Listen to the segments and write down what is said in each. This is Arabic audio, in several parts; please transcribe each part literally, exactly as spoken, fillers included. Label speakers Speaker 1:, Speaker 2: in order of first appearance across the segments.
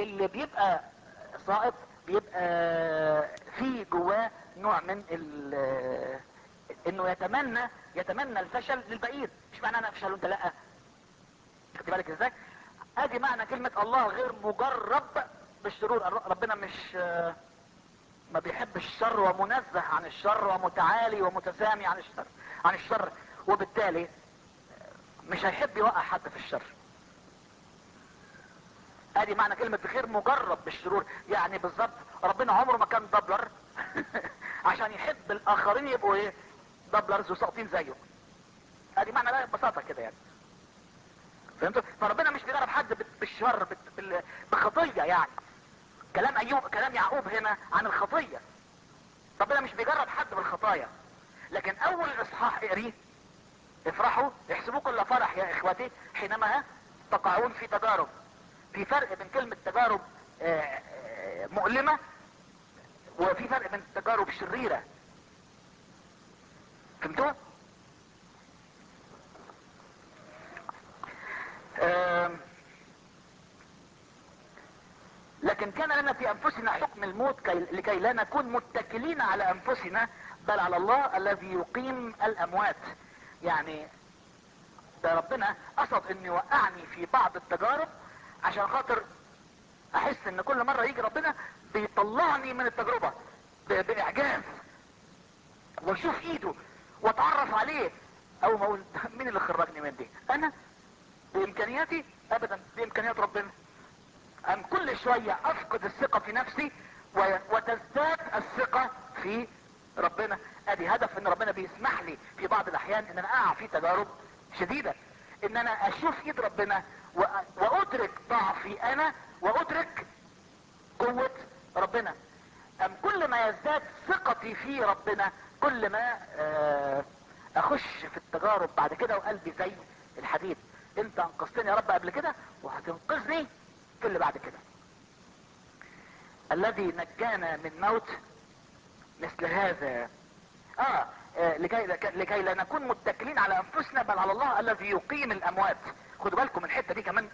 Speaker 1: اللي بيبقى ساقط بيبقى في جواه نوع من ال انه يتمنى يتمنى الفشل للبعيد. مش معنى انا افشل وانت لا، خدي بالك ازاي؟ ادي معنى كلمة الله غير مجرب بالشرور. ربنا مش ما بيحبش الشر ومنزه عن الشر ومتعالي ومتسامي عن الشر عن الشر وبالتالي مش هيحب يوقع حد في الشر. ادي معنى كلمة غير مجرب بالشرور. يعني بالظبط ربنا عمره ما كان دبلر عشان يحب الاخرين يبقوا ايه؟ دبلرز وساقطين زيه. ادي معنى ده ببساطة كده يعني. فهمتوا؟ فربنا مش بيجرب حد بالشر بخطية. يعني كلام ايوب كلام يعقوب هنا عن الخطية. ربنا مش بيجرب حد بالخطايا. لكن اول اصحاح اقريه افرحوا احسبوا كل فرح يا اخوتي حينما تقعون في تجارب. في فرق بين كلمة تجارب مؤلمة وفي فرق بين تجارب شريرة. فهمتوا؟ لكن كان لنا في انفسنا حكم الموت كي لكي لا نكون متكلين على انفسنا بل على الله الذي يقيم الاموات. يعني ده ربنا قصد انه يوقعني في بعض التجارب عشان خاطر احس ان كل مرة يجي ربنا بيطلعني من التجربة باعجاز واشوف ايده واتعرف عليه. او ما اقول مين اللي خرجني من دي؟ انا بامكانياتي؟ ابدا، بامكانيات ربنا. ام كل شوية افقد الثقة في نفسي وتزداد الثقة في ربنا. ادي هدف ان ربنا بيسمح لي في بعض الاحيان ان انا اقع في تجارب شديدة، ان انا اشوف ايد ربنا وادرك ضعفي انا وادرك قوة ربنا. ام كل ما يزداد ثقتي في ربنا كل ما اخش في التجارب بعد كده وقلبي زي الحديد. انت انقذتني يا رب قبل كده وهتنقذني في اللي بعد كده. الذي نجانا من موت مثل هذا اه, آه لكي, لكي لا نكون متكلين على انفسنا بل على الله الذي يقيم الاموات. خدوا بالكم من الحتة دي كمان.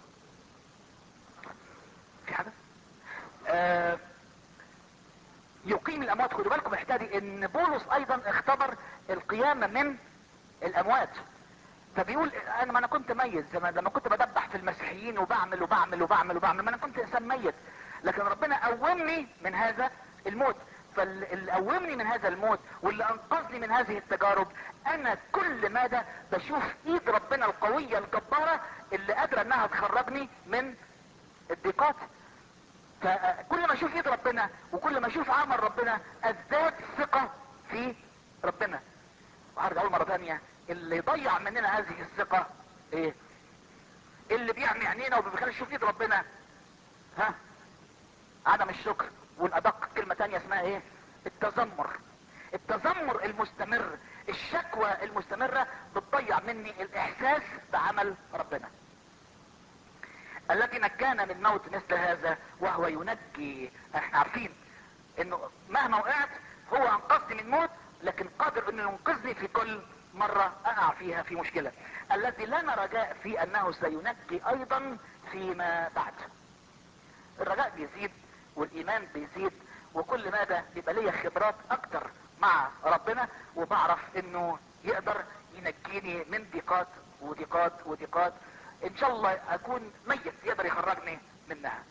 Speaker 1: في حاجة آه يقيم الاموات. خدوا بالكم من الحتة دي ان بولس ايضا اختبر القيامة من الاموات. فبيقول انا ما انا كنت ميت زمان لما كنت بدبح في المسيحيين وبعمل وبعمل وبعمل وبعمل ما انا كنت انسان ميت، لكن ربنا قومني من هذا الموت. فاللي قومني من هذا الموت واللي انقذني من هذه التجارب انا كل مدى بشوف ايد ربنا القوية الجبارة اللي قادرة انها تخرجني من الضيقات. فكل ما اشوف ايد ربنا وكل ما اشوف عمل ربنا ازداد ثقة في ربنا. وهرجع اقول مرة ثانية اللي يضيع مننا هذه الثقة ايه؟ اللي بيعمي عينينا وبيخلي نشوف ايد ربنا ها؟ عدم الشكر. والادق كلمة تانية اسمها ايه؟ التذمر. التذمر المستمر، الشكوى المستمرة بتضيع مني الاحساس بعمل ربنا. الذي نجانا من موت مثل هذا وهو ينجي. احنا عارفين انه مهما وقعت هو انقذني من موت لكن قادر انه ينقذني في كل مرة اقع فيها في مشكلة. الذي لنا رجاء في انه سينجي ايضا فيما بعد. الرجاء بيزيد والايمان بيزيد وكل ماذا بيبقى ليا خبرات اكتر مع ربنا وبعرف انه يقدر ينجيني من ضيقات وضيقات وضيقات. ان شاء الله اكون ميت يقدر يخرجني منها.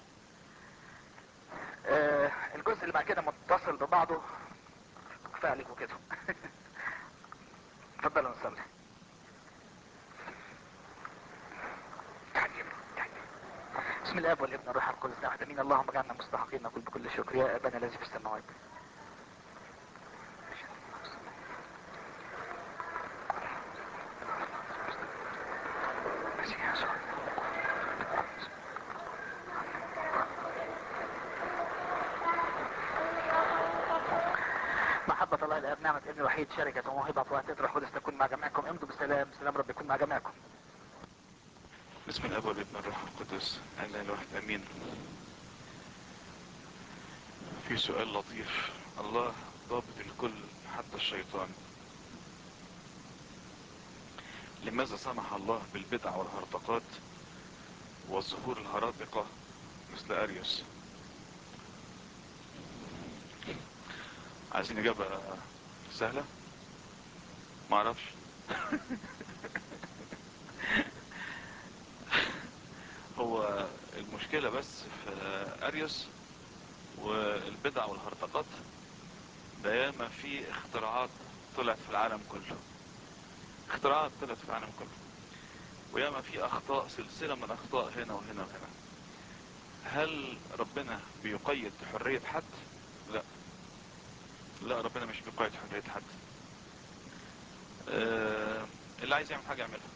Speaker 1: آه الجزء اللي بعد كده متصل ببعضه. كفايه عليكم كده. اتفضلوا نصلي. بسم الله والابن والروح القدس واحد امين. اللهم اجعلنا مستحقين نقول بكل شكر يا ابانا الذي في السماوات. محبة الله الاب نعمة ابن الوحيد شركة وموهبة وهبة الروح القدس تكون مع جميعكم. امضوا بالسلام. سلام رب يكون مع جميعكم.
Speaker 2: بسم الاب والابن والروح القدس اله الواحد امين. في سؤال لطيف. الله ضابط الكل حتى الشيطان. لماذا سمح الله بالبدع والهرطقات والظهور الهراطقة مثل اريوس. عايزين اجابة سهلة؟ ما اعرفش. هو المشكلة بس في اريوس والبدع والهرطقات، ده ياما في اختراعات طلعت في العالم كله، اختراعات طلعت في العالم كله، وياما في اخطاء، سلسلة من اخطاء هنا وهنا وهنا. هل ربنا بيقيد حرية حد؟ لا، لا، ربنا مش بيقيد حرية حد. آه اللي عايز يعمل حاجة يعملها،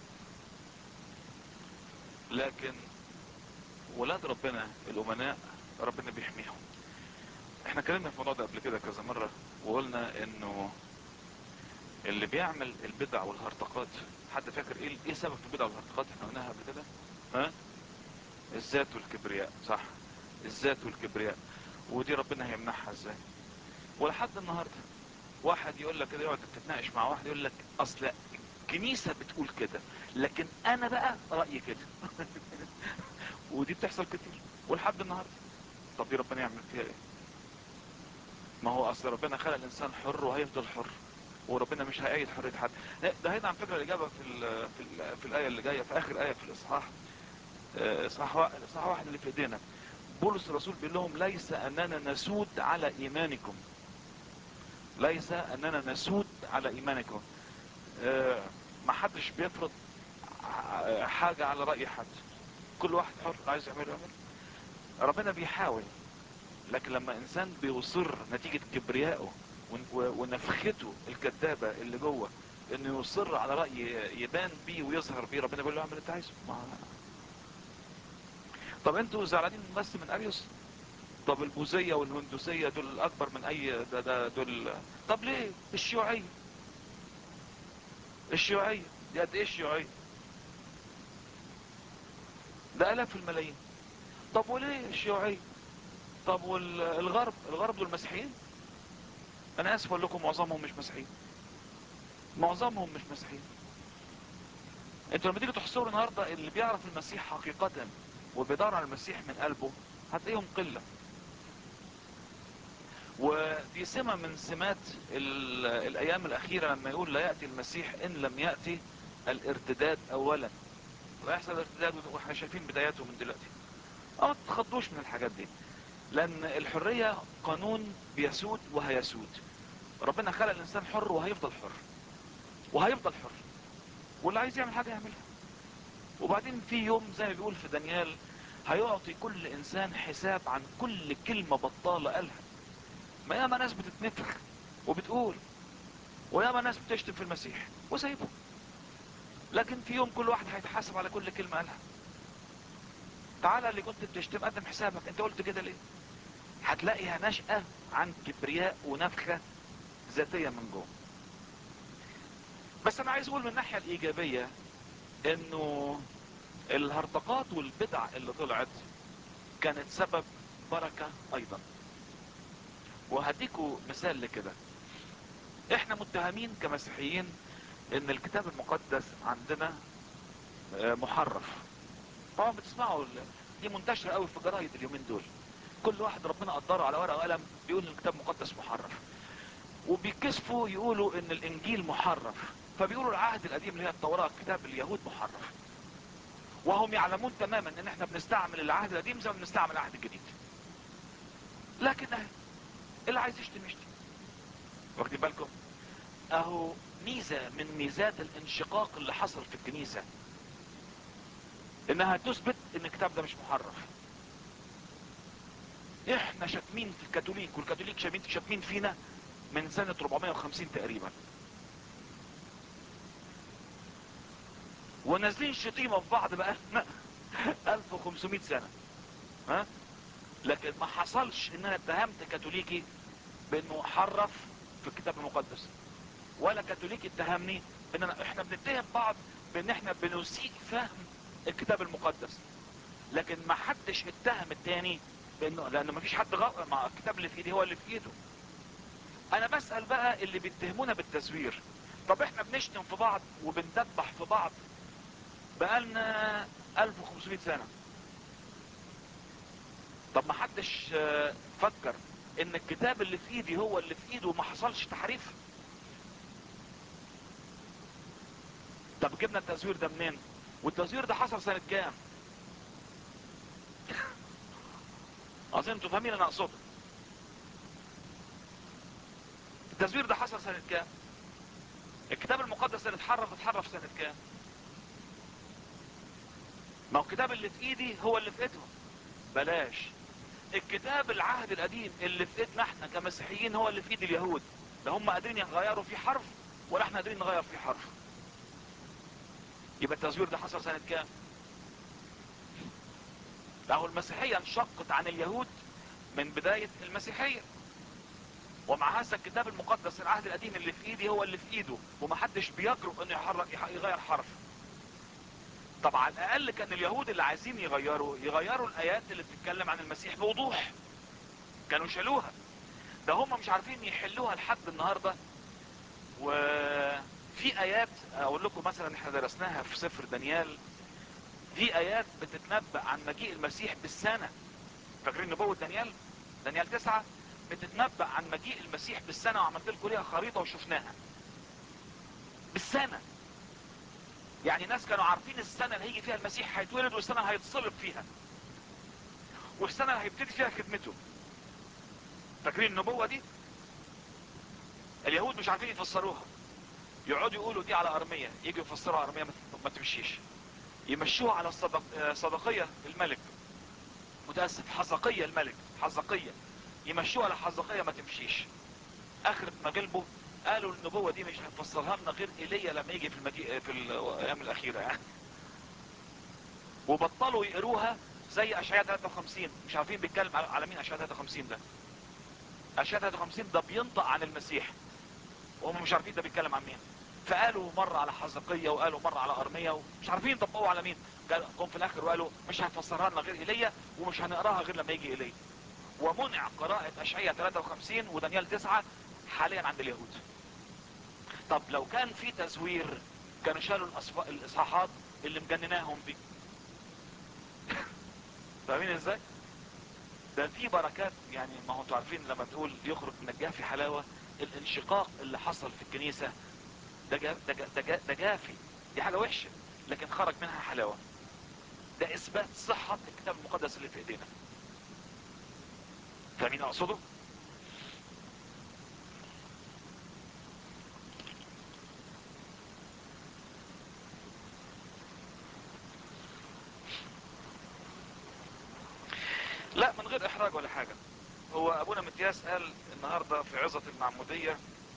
Speaker 2: لكن ولاد ربنا الامناء ربنا بيحميهم. احنا اتكلمنا في الموضوع ده قبل كده كذا مرة، وقلنا انه اللي بيعمل البدع والهرطقات، حد فاكر ايه ايه سبب البدع والهرطقات؟ احنا قلناها قبل كده، ها؟ الذات والكبرياء، صح، الذات والكبرياء. ودي ربنا هيمنعها ازاي؟ ولحد النهارده واحد يقول لك كده، يقعد تتناقش مع واحد يقول لك اصل الكنيسه بتقول كده، لكن انا بقى رايي كده. ودي بتحصل كتير ولحد النهارده. طب دي ربنا يعمل فيها ايه؟ ما هو اصل ربنا خلق الانسان حر وهيفضل حر، وربنا مش هيأيد حريه حد. ده هنا على فكره الاجابه في ال في ال في الايه اللي جايه، في اخر ايه في الاصحاح، اصحاح اصحاح واحد اللي في ايدينا. بولس الرسول بيقول لهم ليس اننا نسود على ايمانكم، ليس اننا نسود على ايمانكم. اه ما حدش بيفرض حاجة على رأي حد، كل واحد حر، عايز يعمل يعمل. ربنا بيحاول، لكن لما انسان بيصر نتيجة كبريائه ونفخته الكذابة اللي جوه انه يصر على رأي يبان بيه ويظهر بيه، ربنا بيقول له اعمل اللي انت عايزه. طب انتوا زعلانين بس من اريوس؟ طب البوذية والهندوسية دول اكبر من اي ده ده دول. طب ليه الشيوعية؟ الشيوعية دي قد ايه الشيوعية؟ ده الاف الملايين. طب وليه الشيوعية؟ طب والغرب، الغرب دول مسيحيين؟ انا اسف اقول لكم معظمهم مش مسيحيين، معظمهم مش مسيحيين. انتوا لما تيجي تحصروا النهارده اللي بيعرف المسيح حقيقة وبيدور على المسيح من قلبه، هتلاقيهم قلة. ودي سمة من سمات الايام الاخيرة، لما يقول لا يأتي المسيح ان لم يأتي الارتداد اولا. لا يحصل ارتداد، واحنا شايفين بداياته من دلوقتي. اه ما تتخضوش من الحاجات دي، لان الحرية قانون بيسود وهيسود. ربنا خلق الانسان حر وهيفضل حر، وهيفضل حر، واللي عايز يعمل حاجة يعملها. وبعدين في يوم زي ما بيقول في دانيال هيعطي كل انسان حساب عن كل كلمة بطالة قالها. ما ياما ناس بتتنفخ وبتقول، وياما ناس بتشتم في المسيح وسايبه، لكن في يوم كل واحد هيتحاسب على كل كلمة قالها. تعالى اللي كنت بتشتم قدم حسابك، انت قلت كده ليه؟ هتلاقيها نشأة عن كبرياء ونفخة ذاتية من جوه. بس انا عايز اقول من الناحية الايجابية انه الهرطقات والبدع اللي طلعت كانت سبب بركة ايضا. وهديكوا مثال لكده. احنا متهمين كمسيحيين ان الكتاب المقدس عندنا محرف. طبعا بتسمعوا دي منتشرة قوي في الجرايد اليومين دول، كل واحد ربنا قدره على ورقة وقلم بيقول ان الكتاب المقدس محرف، وبيكسفوا يقولوا ان الانجيل محرف، فبيقولوا العهد القديم اللي هي التوراة كتاب اليهود محرف، وهم يعلمون تماما ان احنا بنستعمل العهد القديم زي ما بنستعمل العهد الجديد. لكن اهي اللي عايز يشتم يشتم. واخدين بالكم؟ اهو ميزة من ميزات الانشقاق اللي حصل في الكنيسة، انها تثبت ان الكتاب ده مش محرف. احنا شاتمين في الكاثوليك، والكاثوليك شاتمين فينا من سنة أربعمائة وخمسين تقريبا، ونازلين شتيمة في بعض بقى ألف وخمسمائة سنة. ها؟ لكن ما حصلش ان انا اتهمت كاثوليكي بانه حرف في الكتاب المقدس، ولا كاثوليكي اتهمني ان أنا احنا بنتهم بعض بان احنا بنسيء فهم الكتاب المقدس، لكن ما حدش اتهم التاني بانه، لانه ما فيش حد غلط، مع الكتاب اللي في ايدي هو اللي في ايده. انا بسأل بقى اللي بيتهمونا بالتزوير، طب احنا بنشتم في بعض وبندبح في بعض بقالنا ألف وخمسمائة سنة، طب ما حدش فكر ان الكتاب اللي في ايدي هو اللي في ايده وما حصلش تحريف؟ طب جبنا التزوير ده منين؟ والتزوير ده حصل سنة كام؟ اظن انتوا فاهمين انا اقصده. التزوير ده حصل سنة كام؟ الكتاب المقدس اللي اتحرف اتحرف سنة كام؟ ما هو الكتاب اللي في ايدي هو اللي في ايدهم. بلاش الكتاب العهد القديم اللي في ايدنا احنا كمسيحيين هو اللي في ايد اليهود. لا هم قادرين يغيروا فيه حرف ولا احنا قادرين نغير فيه حرف. يبقى التزوير ده حصل سنة كام؟ اهو المسيحية انشقت عن اليهود من بداية المسيحية، ومع هذا الكتاب المقدس العهد القديم اللي في ايدي هو اللي في ايده، ومحدش بيجرؤ انه يحرك يغير حرف. طب على الاقل كان اليهود اللي عايزين يغيروا يغيروا الايات اللي بتتكلم عن المسيح بوضوح، كانوا شالوها. ده هم مش عارفين يحلوها لحد النهاردة. وفي ايات اقول لكم مثلا احنا درسناها في سفر دانيال، في ايات بتتنبأ عن مجيء المسيح بالسنة. فاكرين نبوة دانيال؟ دانيال تسعة بتتنبأ عن مجيء المسيح بالسنة، وعملت لكم ليها خريطة وشفناها بالسنة. يعني ناس كانوا عارفين السنة اللي هيجي فيها المسيح هيتولد، والسنة اللي هيتصلب فيها، والسنة اللي هيبتدي فيها خدمته. فاكرين النبوة دي؟ اليهود مش عارفين يفسروها، يقعدوا يقولوا دي على أرمية، يجوا يفسروا أرمية ما تمشيش، يمشوها على الصدق... صدقية الملك، متأسف حزقية الملك، حزقية يمشوها على حزقية ما تمشيش. اخرة ما قلبه قالوا النبوة دي مش هتفسرها لنا غير ايليا لما يجي في المجيء في الايام الاخيرة يعني. وبطلوا يقروها زي اشعياء ثلاثة وخمسين. مش عارفين بيتكلم على مين اشعياء ثلاثة وخمسين ده؟ اشعياء ثلاثة وخمسين ده بينطق عن المسيح، وهم مش عارفين ده بيتكلم عن مين. فقالوا مرة على حزقية وقالوا مرة على ارمية، ومش عارفين يطبقوا على مين. قالوا في الاخر وقالوا مش هتفسرها لنا غير ايليا، ومش هنقراها غير لما يجي ايليا. ومنع قراءة اشعياء ثلاثة وخمسين ودانيال تسعة حاليا عند اليهود. طب لو كان في تزوير كانوا شالوا الاصحاحات اللي مجنناهم دي. فاهمين ازاي؟ ده في بركات يعني. ما هو انتوا عارفين لما تقول يخرج من الجاف في حلاوة، الانشقاق اللي حصل في الكنيسة ده جا ده جا ده, جا ده جافي، دي حاجة وحشة، لكن خرج منها حلاوة. ده اثبات صحة الكتاب المقدس اللي في ايدينا. فاهمين اقصده؟ لا من غير احراج ولا حاجة. هو ابونا متياس قال النهاردة في عظة المعمودية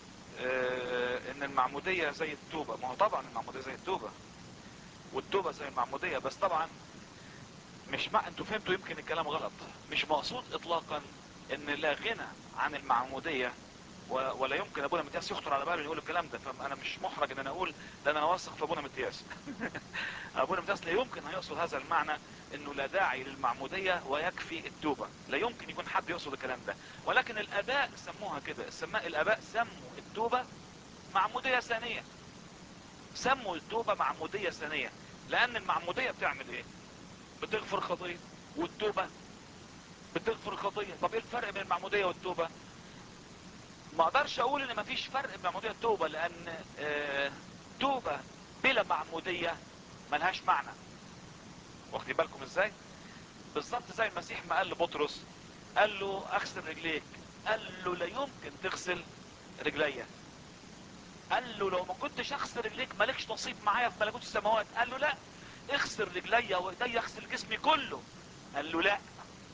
Speaker 2: اه ان المعمودية زي التوبة. ما هو طبعا المعمودية زي التوبة، والتوبة زي المعمودية، بس طبعا مش مع انتوا فهمتوا يمكن الكلام غلط. مش مقصود اطلاقا ان لا غنى عن المعمودية، ولا يمكن ابونا متياس يخطر على باله يقول الكلام ده. فانا مش محرج ان انا اقول، لان انا واثق في ابونا متياس. ابونا متياس لا يمكن هيقصد هذا المعنى انه لا داعي للمعمودية ويكفي التوبة. لا يمكن يكون حد يقصد الكلام ده. ولكن الاباء سموها كده، السماء الاباء سموا التوبة معمودية ثانية. سموا التوبة معمودية ثانية، لان المعمودية بتعمل ايه؟ بتغفر خطية، والتوبة بتغفر خطية. طب ايه الفرق بين المعمودية والتوبة؟ ما اقدرش اقول ان مفيش فرق بين المعمودية والتوبة، لان اه توبة بلا معمودية ملهاش معنى. واخدين بالكم ازاي؟ بالظبط زي المسيح ما قال لبطرس، قال له اغسل رجليك، قال له لا يمكن تغسل رجليا. قال له لو ما كنتش اغسل رجليك مالكش نصيب معايا في ملكوت السماوات. قال له لا، اغسل رجليا وايدي، اغسل جسمي كله. قال له لا،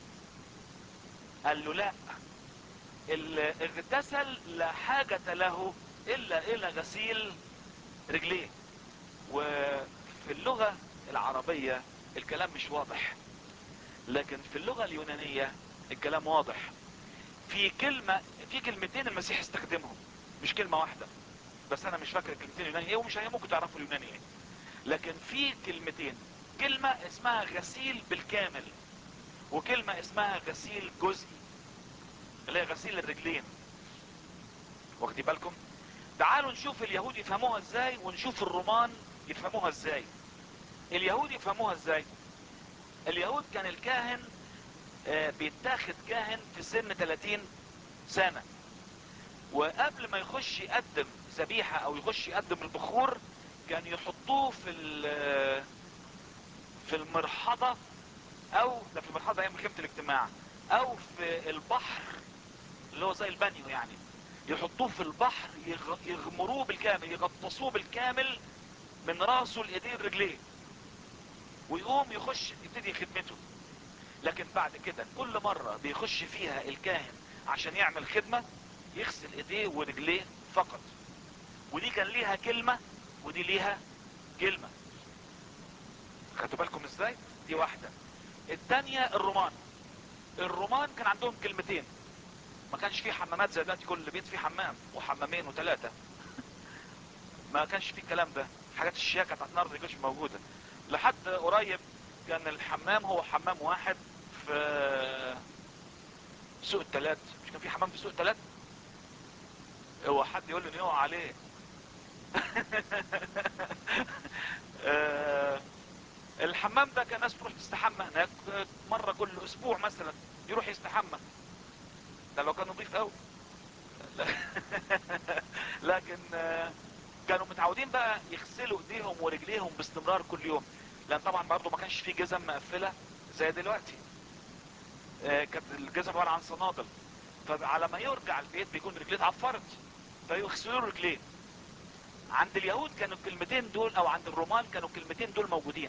Speaker 2: قال له لا، اللي اغتسل لا حاجة له الا الى غسيل رجليه. وفي اللغة العربية الكلام مش واضح، لكن في اللغة اليونانية الكلام واضح. في كلمة في كلمتين المسيح استخدمهم، مش كلمة واحدة، بس انا مش فاكر الكلمتين اليوناني ايه، ومش ممكن تعرفوا اليوناني ايه. لكن في كلمتين، كلمة اسمها غسيل بالكامل، وكلمة اسمها غسيل جزئي اللي هي غسيل الرجلين. واخدين بالكم؟ تعالوا نشوف اليهود يفهموها ازاي، ونشوف الرومان يفهموها ازاي. اليهود يفهموها ازاي؟ اليهود كان الكاهن آه بيتاخد كاهن في سن ثلاثين سنة، وقبل ما يخش يقدم ذبيحة او يخش يقدم البخور كان يحطوه في في المرحضة، او ده في المرحضة ايام خيمة الاجتماع، او في البحر اللي هو زي البانيو يعني، يحطوه في البحر يغمروه بالكامل، يغطسوه بالكامل من راسه لايديه رجليه، ويقوم يخش يبتدي خدمته. لكن بعد كده كل مرة بيخش فيها الكاهن عشان يعمل خدمة يغسل ايديه ورجليه فقط. ودي كان ليها كلمة ودي ليها كلمة. خدتوا بالكم ازاي؟ دي واحدة. التانية الرومان. الرومان كان عندهم كلمتين، ما كانش فيه حمامات زي دلوقتي كل بيت فيه حمام وحمامين وثلاثة. ما كانش فيه الكلام ده، حاجات الشياكة بتاعت النهارده ما كانتش موجودة. لحد قريب كان الحمام هو حمام واحد في سوق التلات. مش كان في حمام في سوق التلات؟ هو حد يقول لي انه يقع عليه. الحمام ده كان ناس تروح تستحمى هناك مرة كل اسبوع مثلا، يروح يستحمى، ده لو كان نظيف قوي. لكن كانوا متعودين بقى يغسلوا ايديهم ورجليهم باستمرار كل يوم، لان طبعا برضه ما كانش في جزم مقفلة زي دلوقتي. كانت الجزم عبارة عن صنادل، فعلى ما يرجع البيت بيكون رجليه اتعفرت فيغسلوا رجليه. عند اليهود كانوا الكلمتين دول، او عند الرومان كانوا الكلمتين دول موجودين.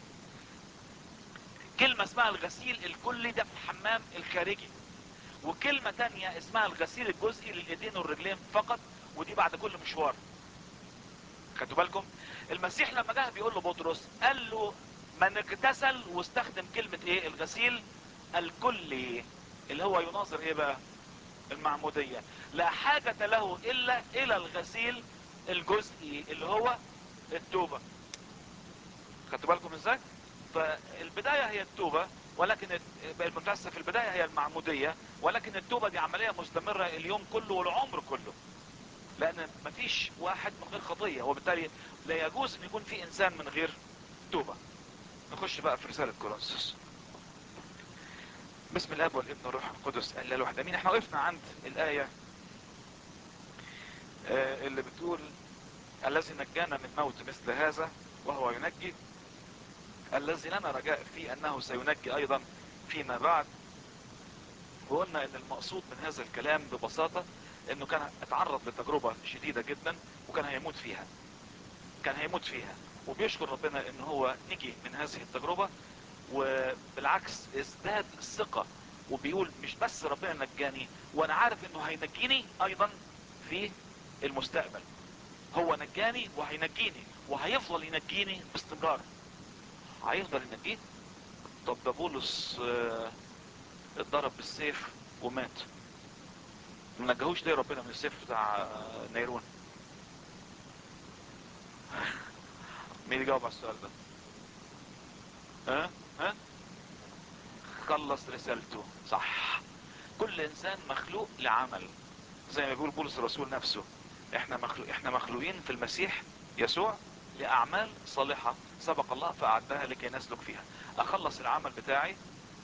Speaker 2: كلمة اسمها الغسيل الكلي ده في الحمام الخارجي، وكلمة تانية اسمها الغسيل الجزئي للايدين والرجلين فقط، ودي بعد كل مشوار. خدتوا بالكم؟ المسيح لما جه بيقول له بطرس، قال له من اغتسل، واستخدم كلمة ايه؟ الغسيل الكلي، اللي هو يناظر ايه بقى؟ المعمودية. لا حاجة له الا الى الغسيل الجزئي اللي هو التوبة. خدتوا بالكم ازاي؟ فالبداية هي التوبة، ولكن المتأسف في البداية هي المعمودية، ولكن التوبة دي عملية مستمرة اليوم كله والعمر كله، لان مفيش واحد من غير خطية، وبالتالي لا يجوز ان يكون في انسان من غير توبة. نخش بقى في رسالة كورنثوس. بسم الاب والابن والروح القدس الاله الواحد امين. احنا وقفنا عند الاية اللي بتقول الذي نجانا من موت مثل هذا وهو ينجي، الذي لنا رجاء فيه انه سينجي ايضا فيما بعد. وقلنا ان المقصود من هذا الكلام ببساطة انه كان اتعرض لتجربة شديدة جدا وكان هيموت فيها، كان هيموت فيها وبيشكر ربنا ان هو نجي من هذه التجربة، وبالعكس ازداد الثقة وبيقول مش بس ربنا نجاني، وانا عارف انه هينجيني ايضا في المستقبل. هو نجاني وهينجيني وهيفضل ينجيني باستمرار. هيفضل ينجيه. طب ده بولس اه اتضرب بالسيف ومات، ما نجاهوش ليه ربنا من السيف بتاع نيرون؟ مين يجاوب على السؤال ده؟ ها ها خلص رسالته صح. كل انسان مخلوق لعمل، زي ما بيقول بولس الرسول نفسه، احنا مخلوق احنا مخلوقين في المسيح يسوع لاعمال صالحة سبق الله فاعدها لكي نسلك فيها. اخلص العمل بتاعي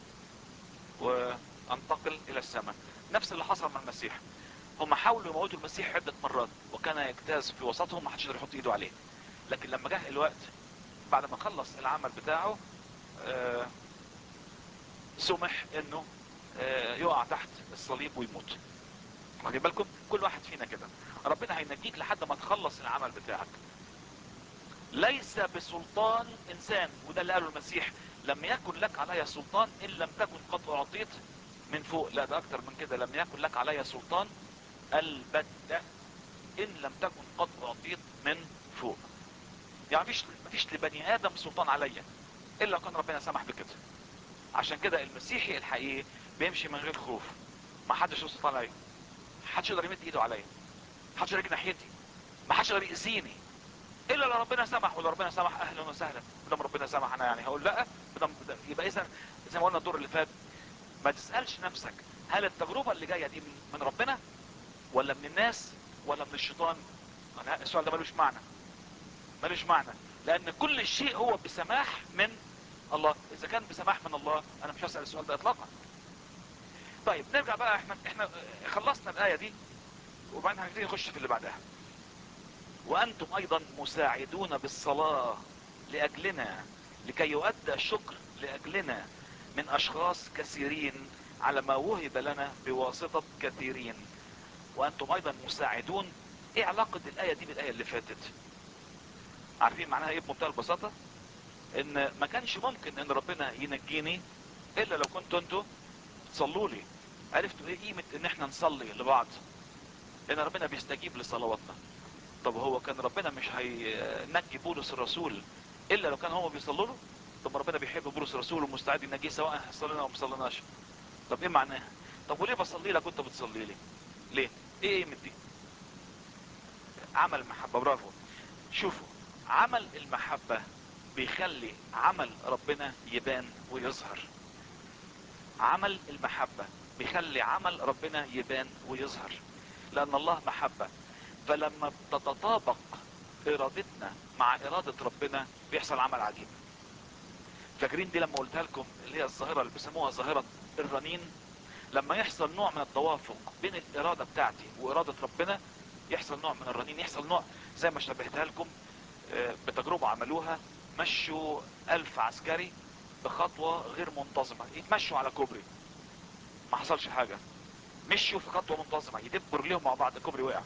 Speaker 2: وانتقل الى السماء. نفس اللي حصل مع المسيح، هم حاولوا يموتوا المسيح عدة مرات وكان يجتاز في وسطهم، ما حدش يقدر يحط ايده عليه. لكن لما جه الوقت بعد ما خلص العمل بتاعه آه سمح انه آه يقع تحت الصليب ويموت. واخدين بالكم؟ كل واحد فينا كده ربنا هينجيك لحد ما تخلص العمل بتاعك. ليس بسلطان انسان، وده اللي قاله المسيح، لم يكن لك علي سلطان ان لم تكن قد اعطيت من فوق. لا ده اكتر من كده، لم يكن لك علي سلطان البتة ان لم تكن قد اعطيت من فوق. يعني مفيش مفيش لبني ادم سلطان عليا الا كان ربنا سمح بكده. عشان كده المسيحي الحقيقي بيمشي من غير خوف. ما حدش له سلطان عليا، ما حدش يقدر يمد ايده عليا، ما حدش يقدر يجي ناحيتي، ما حدش يقدر يأذيني الا لو ربنا سمح. ولو ربنا سمح اهلا وسهلا، بدل ربنا سمح انا يعني هقول لا. بدل يبقى اذا زي ما قلنا الدور اللي فات، ما تسالش نفسك هل التجربه اللي جايه دي من ربنا ولا من الناس ولا من الشيطان. انا السؤال ده ملوش معنى، ملوش معنى، لان كل شيء هو بسماح من الله. اذا كان بسماح من الله انا مش هسال السؤال ده اطلاقا. طيب نرجع بقى، احنا احنا خلصنا الايه دي وبعدين هنبتدي نخش في اللي بعدها. وانتم ايضا مساعدون بالصلاة لاجلنا لكي يؤدى الشكر لاجلنا من اشخاص كثيرين على ما وهب لنا بواسطة كثيرين. وانتم ايضا مساعدون. ايه علاقة الاية دي بالاية اللي فاتت؟ عارفين معناها ايه بمنتهى البساطة؟ ان ما كانش ممكن ان ربنا ينجيني الا لو كنتوا انتوا تصلوا لي. عرفتوا ايه قيمة ان احنا نصلي لبعض؟ لان ربنا بيستجيب لصلواتنا. طب هو كان ربنا مش هينجي بولس الرسول الا لو كان هو بيصلوا له؟ طب ربنا بيحب بولس الرسول ومستعد ينجيه سواء صلينا او ما صليناش. طب ايه معناها؟ طب وليه بصلي لك وانت بتصلي لي؟ ليه؟ ايه قيمة دي؟ عمل المحبة. برافو. شوفوا، عمل المحبة بيخلي عمل ربنا يبان ويظهر. عمل المحبة بيخلي عمل ربنا يبان ويظهر، لان الله محبة. فلما تتطابق ارادتنا مع ارادة ربنا بيحصل عمل عجيب. فاكرين دي لما قلتها لكم اللي هي الظاهرة اللي بيسموها ظاهرة الرنين؟ لما يحصل نوع من التوافق بين الارادة بتاعتي وارادة ربنا يحصل نوع من الرنين، يحصل نوع زي ما شبهتها لكم بتجربة عملوها. مشوا الف عسكري بخطوة غير منتظمة، يتمشوا على كوبري، ما حصلش حاجة. مشوا في خطوة منتظمة، يدبوا رجليهم مع بعض، الكوبري وقع.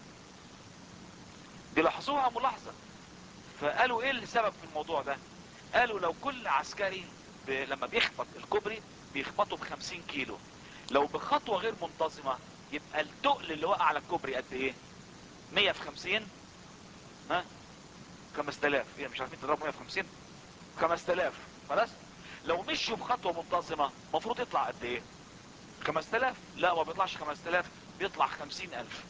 Speaker 2: دي لاحظوها ملاحظة. فقالوا ايه السبب في الموضوع ده؟ قالوا لو كل عسكري ب... لما بيخبط الكوبري بيخبطه بخمسين كيلو، لو بخطوة غير منتظمة يبقى التقل اللي وقع على الكوبري قد ايه؟ مية في خمسين، ها؟ خمس تلاف. يعني مش عارفين تضربوا مية في خمسين؟ خمس تلاف. خلاص. لو مشوا بخطوة منتظمة مفروض يطلع قد ايه؟ خمس تلاف. لا، ما بيطلعش خمس تلاف، بيطلع خمسين الف.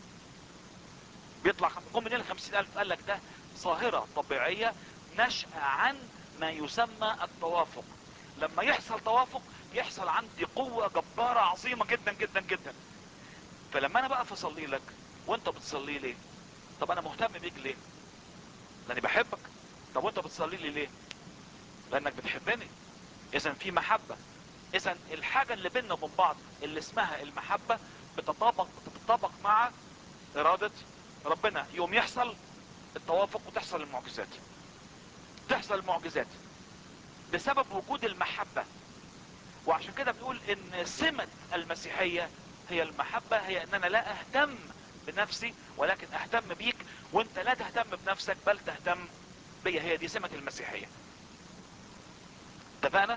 Speaker 2: بيطلع خم... قم منين الخمسين الف؟ قال لك ده ظاهرة طبيعية نشأ عن ما يسمى التوافق. لما يحصل توافق يحصل عندي قوة جبارة عظيمة جدا جدا جدا. فلما انا بقى اصلي لك وانت بتصلي لي، طب انا مهتم بيك ليه؟ لاني بحبك. طب وانت بتصلي لي ليه؟ لانك بتحبني. اذا في محبة. اذا الحاجة اللي بيننا وبين بعض اللي اسمها المحبة بتطابق بتطابق مع ارادة ربنا، يوم يحصل التوافق وتحصل المعجزات. تحصل المعجزات بسبب وجود المحبة. وعشان كده بنقول ان سمة المسيحية هي المحبة، هي ان انا لا اهتم بنفسي ولكن اهتم بيك، وانت لا تهتم بنفسك بل تهتم بيا. هي دي سمة المسيحية. اتفقنا؟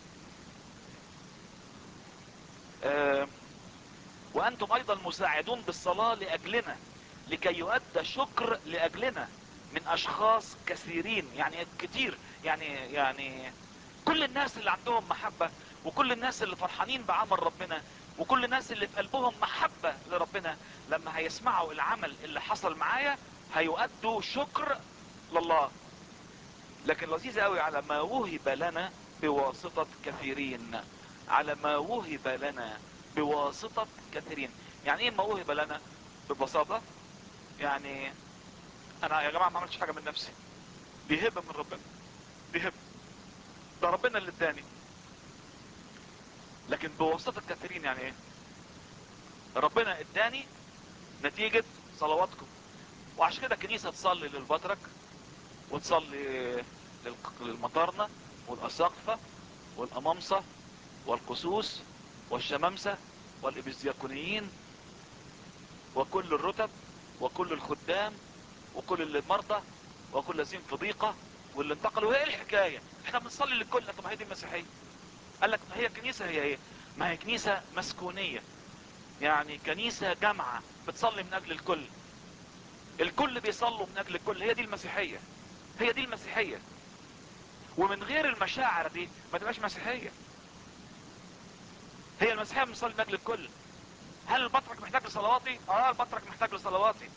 Speaker 2: آه وانتم ايضا مساعدون بالصلاة لاجلنا لكي يؤدى شكر لاجلنا من اشخاص كثيرين. يعني كتير، يعني يعني كل الناس اللي عندهم محبة، وكل الناس اللي فرحانين بعمل ربنا، وكل الناس اللي في قلبهم محبة لربنا، لما هيسمعوا العمل اللي حصل معايا هيؤدوا شكر لله. لكن لذيذ قوي، على ما وهب لنا بواسطة كثيرين. على ما وهب لنا بواسطة كثيرين. يعني ايه ما وهب لنا؟ ببساطة يعني انا يا جماعة ما عملتش حاجة من نفسي، دي هبة من ربنا. دي هبة، ده ربنا اللي اداني. لكن بواسطة كثيرين يعني ايه؟ ربنا اداني نتيجة صلواتكم. وعشان كده الكنيسة تصلي للبطرك، وتصلي للمطارنة والاساقفة والامامصة والقسوس والشمامسة والابزياكونيين وكل الرتب وكل الخدام وكل المرضى وكل الذين في ضيقة واللي انتقلوا. هي ايه الحكاية؟ احنا بنصلي للكل. طب هي دي المسيحية. قال لك هي الكنيسة هي ايه؟ ما هي كنيسة مسكونية، يعني كنيسة جامعة بتصلي من اجل الكل. الكل بيصلوا من اجل الكل. هي دي المسيحية. هي دي المسيحية. ومن غير المشاعر دي ما تبقاش مسيحية. هي المسيحية بنصلي من اجل الكل. هل البطرك محتاج لصلواتي؟ اه البطرك محتاج لصلواتي.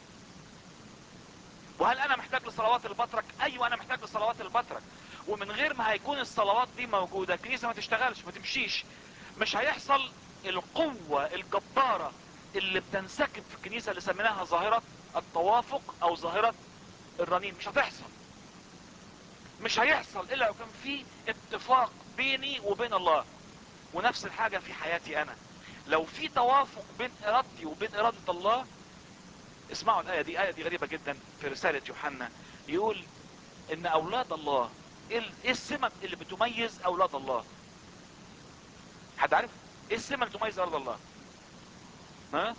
Speaker 2: وهل انا محتاج لصلوات البطرك؟ ايوه انا محتاج لصلوات البطرك. ومن غير ما هيكون الصلوات دي موجودة الكنيسة ما تشتغلش، ما تمشيش. مش هيحصل القوة الجبارة اللي بتنسكب في الكنيسة اللي سميناها ظاهرة التوافق او ظاهرة الرنين. مش هتحصل. مش هيحصل الا لو كان في اتفاق بيني وبين الله. ونفس الحاجة في حياتي انا. لو في توافق بين ارادتي وبين ارادة الله، اسمعوا الاية دي، اية دي غريبة جدا في رسالة يوحنا. يقول ان اولاد الله، ايه السمة اللي بتميز اولاد الله؟ حد عارف ايه السمة اللي بتميز اولاد الله؟ ها؟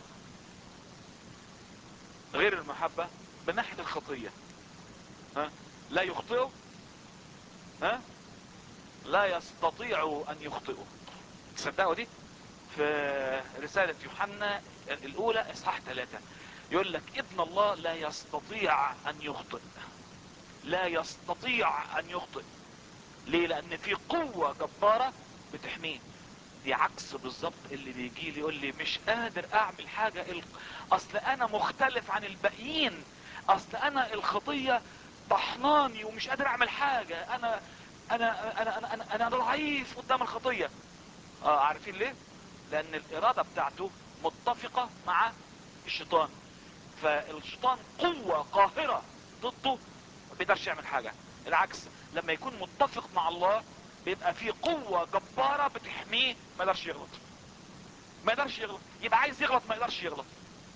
Speaker 2: غير المحبة من ناحية الخطية. ها؟ لا يخطئوا، ها؟ لا يستطيعوا ان يخطئوا. تصدقوا دي؟ في رسالة يوحنا الاولى اصحاح ثلاثة يقول لك ابن الله لا يستطيع ان يخطئ. لا يستطيع ان يخطئ. ليه؟ لان في قوة جبارة بتحميه. دي عكس بالظبط اللي بيجي لي يقول لي مش قادر اعمل حاجة، اصل انا مختلف عن الباقيين، اصل انا الخطية طحناني ومش قادر اعمل حاجة، انا انا انا انا انا, أنا ضعيف قدام الخطية. اه عارفين ليه؟ لان الارادة بتاعته متفقة مع الشيطان، فالشيطان قوة قاهرة ضده ما بيقدرش يعمل حاجة. العكس، لما يكون متفق مع الله بيبقى فيه قوة جبارة بتحميه، ما يقدرش يغلط. ما يقدرش يغلط، يبقى عايز يغلط ما يقدرش يغلط.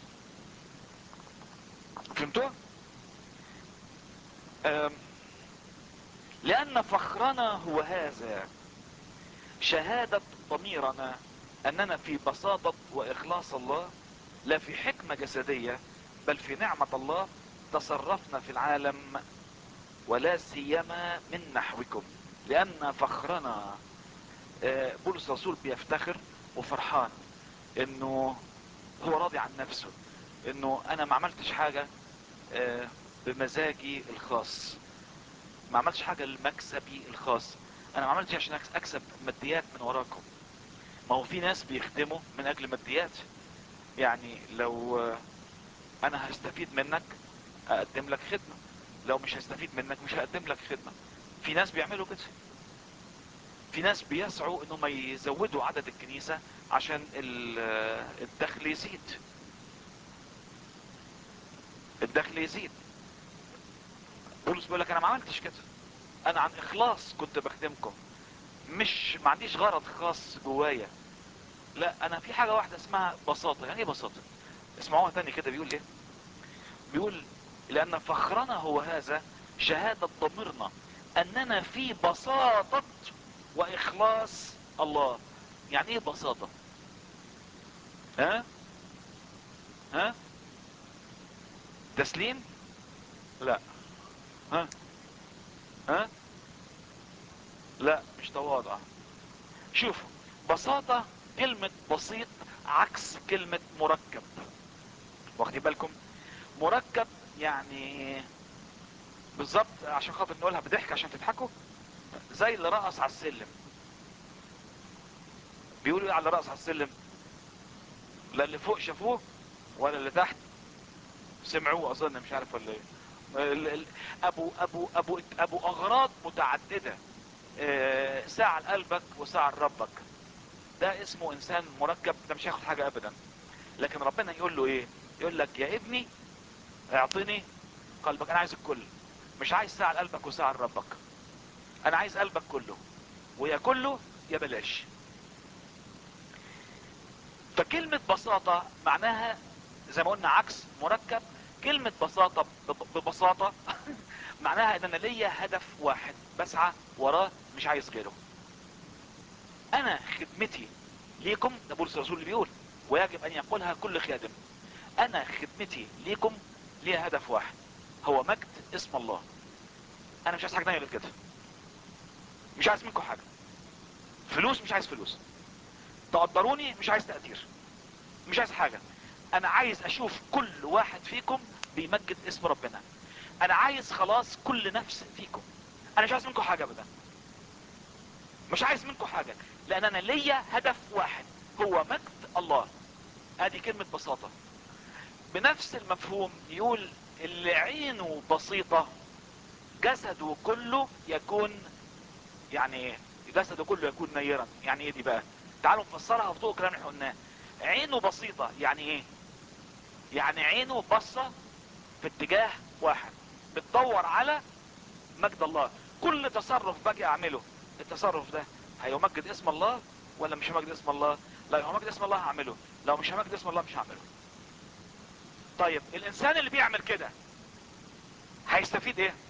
Speaker 2: فهمتوا؟ لان فخرنا هو هذا، شهادة ضميرنا اننا في بساطة واخلاص الله، لا في حكمة جسدية بل في نعمة الله تصرفنا في العالم، ولا سيما من نحوكم. لان فخرنا، بولس الرسول بيفتخر وفرحان انه هو راضي عن نفسه، انه انا ما عملتش حاجة بمزاجي الخاص، ما عملتش حاجة لمكسبي الخاص، انا ما عملتش عشان اكسب ماديات من وراكم. ما هو في ناس بيخدموا من اجل ماديات، يعني لو انا هستفيد منك اقدم لك خدمة، لو مش هستفيد منك مش هقدم لك خدمة. في ناس بيعملوا كده، في ناس بيسعوا انهم يزودوا عدد الكنيسة عشان الدخل يزيد، الدخل يزيد. بولس بيقول لك انا ما عملتش كده، انا عن اخلاص كنت بخدمكم، مش ما عنديش غرض خاص جوايا. لا، انا في حاجة واحدة اسمها بساطة. يعني ايه بساطة؟ اسمعوها تاني كده، بيقول ايه؟ بيقول لان فخرنا هو هذا، شهادة ضميرنا اننا في بساطة واخلاص الله. يعني ايه بساطة؟ ها ها تسليم؟ لا. ها ها لا، مش تواضع. شوفوا، بساطة، كلمة بسيط عكس كلمة مركب، واخدين بالكم؟ مركب يعني بالظبط، عشان خاطر نقولها بضحك عشان تضحكوا، زي اللي رقص على السلم. بيقولوا ايه على اللي رقص على السلم؟ لا اللي فوق شافوه ولا اللي تحت سمعوه، اظن مش عارف ولا ايه. ابو ابو ابو ابو اغراض متعددة، اه ساعة لقلبك وساعة لربك، ده اسمه انسان مركب، ده مش هياخد حاجة ابدا. لكن ربنا يقول له ايه؟ يقول لك يا ابني اعطني قلبك، انا عايز الكل، مش عايز ساعة لقلبك وساعة لربك، انا عايز قلبك كله، ويا كله يا بلاش. فكلمة بساطة معناها زي ما قلنا عكس مركب. كلمة بساطة ببساطة معناها ان انا ليا هدف واحد بسعى وراه، مش عايز غيره. انا خدمتي ليكم، ده بولس الرسول اللي بيقول، ويجب ان يقولها كل خادم، انا خدمتي ليكم ليها هدف واحد، هو مجد اسم الله. انا مش عايز حاجة تانية غير كده، مش عايز منكم حاجة. فلوس مش عايز فلوس، تقدروني مش عايز تقدير، مش عايز حاجة. انا عايز اشوف كل واحد فيكم بيمجد اسم ربنا، انا عايز خلاص كل نفس فيكم. انا مش عايز منكم حاجة ابدا، مش عايز منكم حاجة، لان انا ليا هدف واحد هو مجد الله. ادي كلمة بساطة. بنفس المفهوم يقول اللي عينه بسيطة جسده كله يكون، يعني ايه جسده كله يكون نيرا؟ يعني ايه دي بقى؟ تعالوا نفسرها في ضوء كلام احنا قلناه. عينه بسيطة يعني ايه؟ يعني عينه بصة في اتجاه واحد، بتدور على مجد الله. كل تصرف باجي اعمله، التصرف ده هيمجد اسم الله ولا مش همجد اسم الله؟ لا، همجد اسم الله هعمله، لو مش همجد اسم الله مش هعمله. طيب الانسان اللي بيعمل كده هيستفيد ايه؟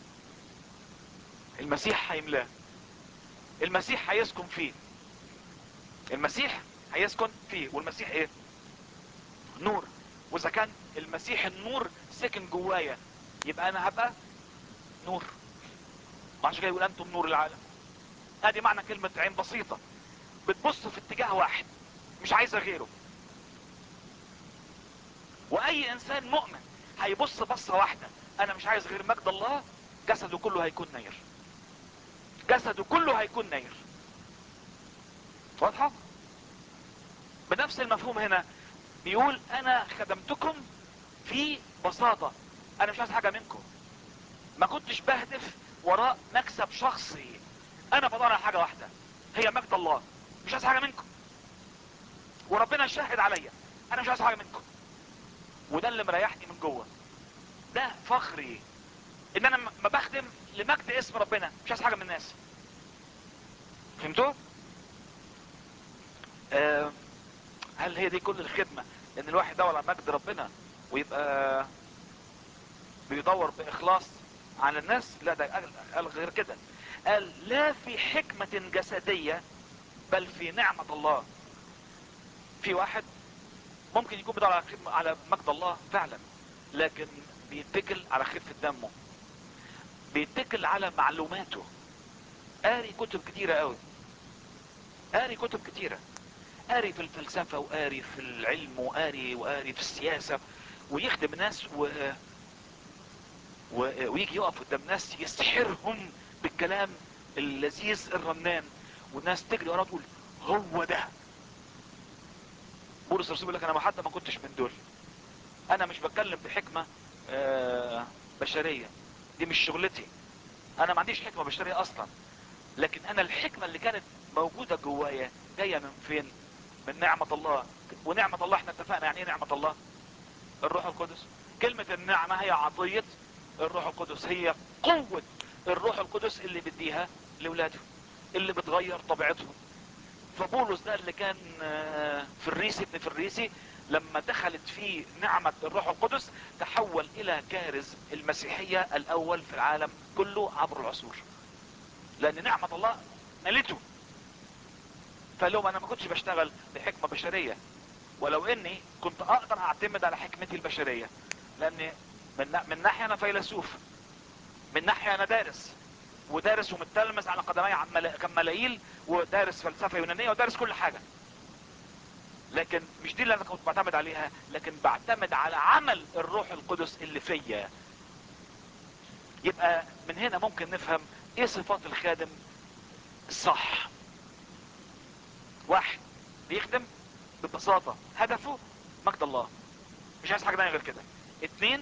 Speaker 2: المسيح هيملاه، المسيح هيسكن فيه، المسيح هيسكن فيه. والمسيح ايه؟ نور. واذا كان المسيح النور سكن جوايا يبقى انا هبقى نور. عشان كده يقول انتم نور العالم. ادي معنى كلمة عين بسيطة، بتبص في اتجاه واحد مش عايزة غيره. واي انسان مؤمن هيبص بصة واحدة، انا مش عايز غير مجد الله، جسده كله هيكون نير، جسده كله هيكون نير. واضحة؟ بنفس المفهوم هنا بيقول انا خدمتكم في بساطة، انا مش عايز حاجة منكم، ما كنتش بهدف وراء مكسب شخصي، انا بدور على حاجة واحدة هي مجد الله، مش عايز حاجة منكم، وربنا شاهد عليا انا مش عايز حاجة منكم. وده اللي مريحني من جوه، ده فخري ان انا ما بخدم لمجد اسم ربنا، مش عايز حاجة من الناس. فهمتوا؟ آه هل هي دي كل الخدمة، ان الواحد يدور على مجد ربنا ويبقى بيدور باخلاص على الناس؟ لا، ده قال غير كده، قال لا في حكمة جسدية بل في نعمة الله. في واحد ممكن يكون بيدور على خدمة على مجد الله فعلا، لكن بيتكل على خفة دمه، بيتكل على معلوماته، قاري كتب كتيرة قوي، قاري كتب كتيرة، قاري في الفلسفة وقاري في العلم وقاري وقاري في السياسة، ويخدم ناس و... و... ويجي يقف قدام ناس يسحرهم بالكلام اللذيذ الرنان، والناس تجري وراه تقول هو ده. بولس الرسول يقول لك انا حتى ما كنتش من دول، انا مش بتكلم بحكمة آه بشرية، دي مش شغلتي، انا ما عنديش حكمة بشرية اصلا، لكن انا الحكمة اللي كانت موجودة جوايا جاية من فين؟ من نعمة الله. ونعمة الله احنا اتفقنا يعني ايه نعمة الله؟ الروح القدس. كلمة النعمة هي عطية الروح القدس، هي قوة الروح القدس اللي بديها لولاده، اللي بتغير طبيعتهم. فبولس ده اللي كان في الريسي ابن في الريسي، لما دخلت فيه نعمة الروح القدس تحول الى كارز المسيحية الاول في العالم كله عبر العصور، لان نعمة الله ملته. فقال لهم انا ما كنتش بشتغل بحكمة بشرية، ولو اني كنت اقدر اعتمد على حكمتي البشرية، لان من, من ناحية انا فيلسوف، من ناحية انا دارس ودارس ومتلمس على قدمي كملايين، ودارس فلسفة يونانية ودارس كل حاجة، لكن مش دي اللي انا كنت بعتمد عليها، لكن بعتمد على عمل الروح القدس اللي فيا. يبقى من هنا ممكن نفهم ايه صفات الخادم الصح. واحد بيخدم ببساطة، هدفه مجد الله، مش عايز حاجة تانية غير كده. اتنين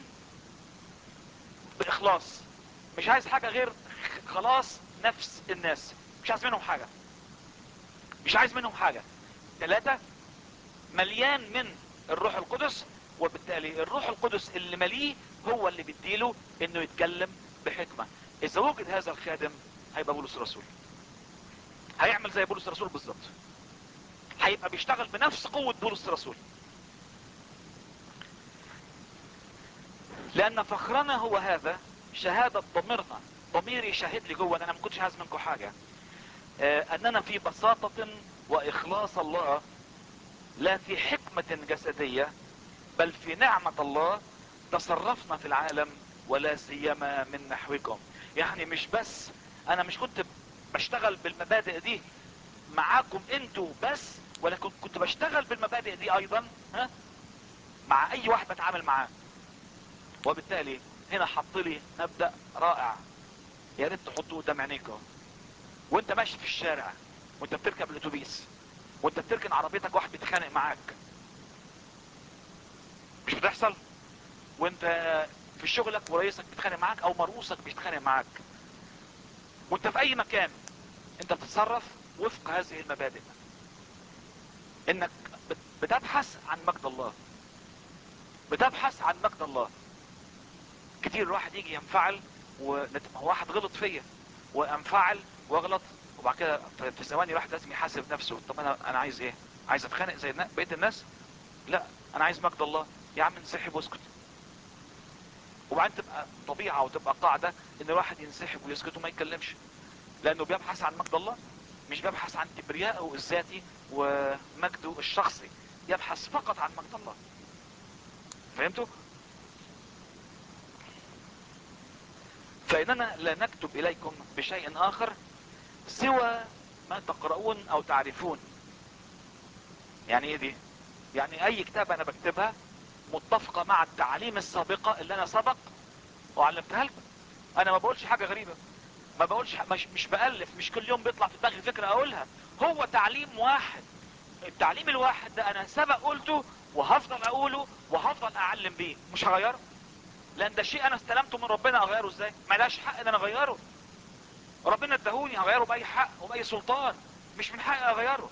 Speaker 2: باخلاص، مش عايز حاجة غير خلاص نفس الناس، مش عايز منهم حاجة، مش عايز منهم حاجة. ثلاثة مليان من الروح القدس، وبالتالي الروح القدس اللي مليه هو اللي بيديله انه يتكلم بحكمة. اذا وجد هذا الخادم هيبقى بولس الرسول، هيعمل زي بولس الرسول بالظبط، هيبقى بيشتغل بنفس قوة بولس الرسول. لان فخرنا هو هذا، شهادة ضميرنا، ضميري شاهد لي جوه ان انا ما كنتش عايز منكم حاجة، آه اننا في بساطة واخلاص الله، لا في حكمة جسدية بل في نعمة الله تصرفنا في العالم ولا سيما من نحوكم. يعني مش بس انا مش كنت بشتغل بالمبادئ دي معاكم انتوا بس، ولكن كنت بشتغل بالمبادئ دي ايضا ها مع اي واحد بتعامل معاه. وبالتالي هنا حط لي مبدأ رائع، يا ريت تحطوه قدام عينيكم وانت ماشي في الشارع، وانت بتركب الاتوبيس، وانت بتركن عربيتك واحد بيتخانق معاك، مش بتحصل؟ وانت في شغلك ورئيسك بيتخانق معاك او مرؤوسك بيتخانق معاك، وانت في اي مكان انت بتتصرف وفق هذه المبادئ، انك بتبحث عن مجد الله، بتبحث عن مجد الله. كتير الواحد يجي ينفعل، وواحد غلط فيا وانفعل واغلط، وبعد كده في ثواني الواحد لازم يحاسب نفسه. طب انا انا عايز ايه؟ عايز اتخانق زي بقيه الناس؟ لا، انا عايز مجد الله. يا عم انسحب واسكت. وبعدين تبقى طبيعه وتبقى قاعده ان الواحد ينسحب ويسكت وما يتكلمش، لانه بيبحث عن مجد الله، مش بيبحث عن كبريائه الذاتي ومجده الشخصي، يبحث فقط عن مجد الله. فهمتوا؟ فإننا لا نكتب إليكم بشيء آخر سوى ما تقرؤون أو تعرفون. يعني إيه دي؟ يعني أي كتاب أنا بكتبها متفقة مع التعاليم السابقة اللي أنا سبق وعلمتها لكم. أنا ما بقولش حاجة غريبة، ما بقولش مش, مش بألف، مش كل يوم بيطلع في دماغي فكرة أقولها. هو تعليم واحد، التعليم الواحد ده أنا سبق قلته وهفضل أقوله وهفضل أعلم بيه، مش هغيره. لان ده شيء انا استلمته من ربنا، اغيره ازاي؟ ملاش حق ان انا اغيره. ربنا ادهوني، هغيره باي حق وباي سلطان؟ مش من حقي اغيره.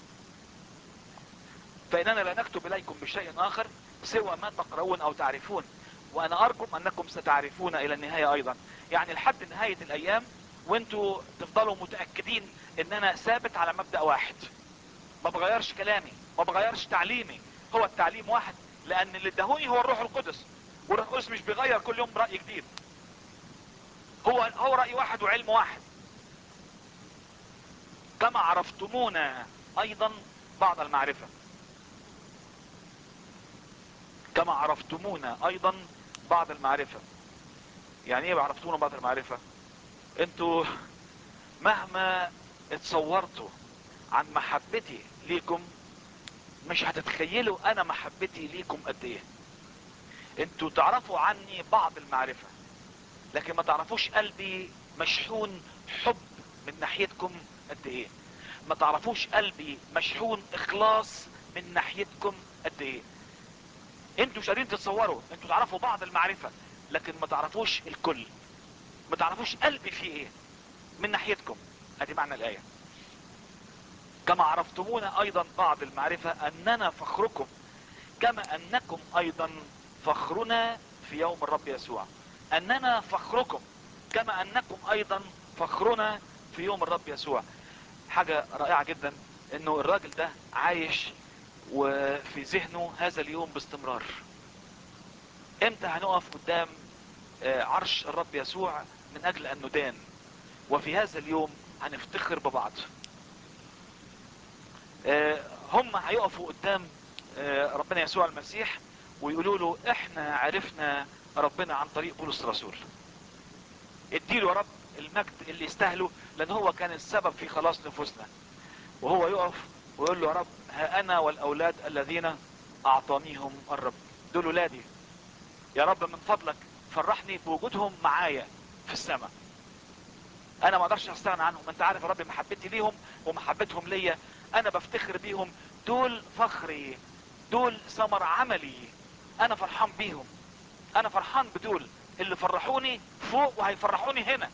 Speaker 2: فاننا لا نكتب اليكم بشيء اخر سوى ما تقرؤون او تعرفون، وانا ارجم انكم ستعرفون الى النهاية ايضا. يعني لحد نهاية الايام وانتوا تفضلوا متأكدين ان انا ثابت على مبدأ واحد، ما بغيرش كلامي، ما بغيرش تعليمي، هو التعليم واحد. لان اللي ادهوني هو الروح القدس، والروح القدس مش بيغير كل يوم رأي جديد، هو هو رأي واحد وعلم واحد. كما عرفتمونا ايضا بعض المعرفة، كما عرفتمونا ايضا بعض المعرفة. يعني ايه عرفتونا بعض المعرفة؟ انتوا مهما اتصورتوا عن محبتي ليكم مش هتتخيلوا انا محبتي ليكم قد ايه. انتوا تعرفوا عني بعض المعرفة، لكن ما تعرفوش قلبي مشحون حب من ناحيتكم قد ايه. ما تعرفوش قلبي مشحون اخلاص من ناحيتكم قد ايه. انتوا مش قادرين تتصوروا، انتوا تعرفوا بعض المعرفة لكن ما تعرفوش الكل، ما تعرفوش قلبي فيه ايه من ناحيتكم. ادي معنى الاية. كما عرفتمونا ايضا بعض المعرفة اننا فخركم كما انكم ايضا فخرنا في يوم الرب يسوع. اننا فخركم كما انكم ايضا فخرنا في يوم الرب يسوع. حاجة رائعة جدا انه الراجل ده عايش وفي ذهنه هذا اليوم باستمرار. امتى هنقف قدام عرش الرب يسوع من اجل ان ندان؟ وفي هذا اليوم هنفتخر ببعض. هم هيقفوا قدام ربنا يسوع المسيح ويقولوا له احنا عرفنا ربنا عن طريق بولس الرسول. اديله يا رب المجد اللي يستاهله، لان هو كان السبب في خلاص نفوسنا. وهو يقف ويقول له يا رب ها انا والاولاد الذين اعطانيهم الرب، دول ولادي، يا رب من فضلك فرحني بوجودهم معايا في السماء. انا ما اقدرش استغنى عنهم، انت عارف يا رب محبتي ليهم ومحبتهم ليا، انا بفتخر بيهم، دول فخري، دول ثمر عملي، انا فرحان بيهم، انا فرحان بدول اللي فرحوني فوق وهيفرحوني هنا.